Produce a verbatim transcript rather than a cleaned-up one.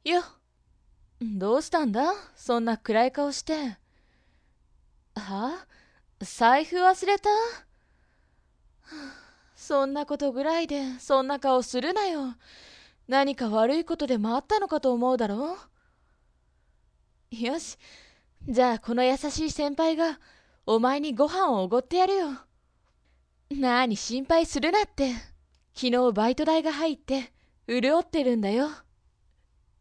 よ。どうしたんだそんな暗い顔して。は財布忘れた？そんなことぐらいでそんな顔するなよ。何か悪いことでもあったのかと思うだろう。よし、じゃあこの優しい先輩がお前にご飯をおごってやるよ。なに心配するなって。昨日バイト代が入って潤ってるんだよ。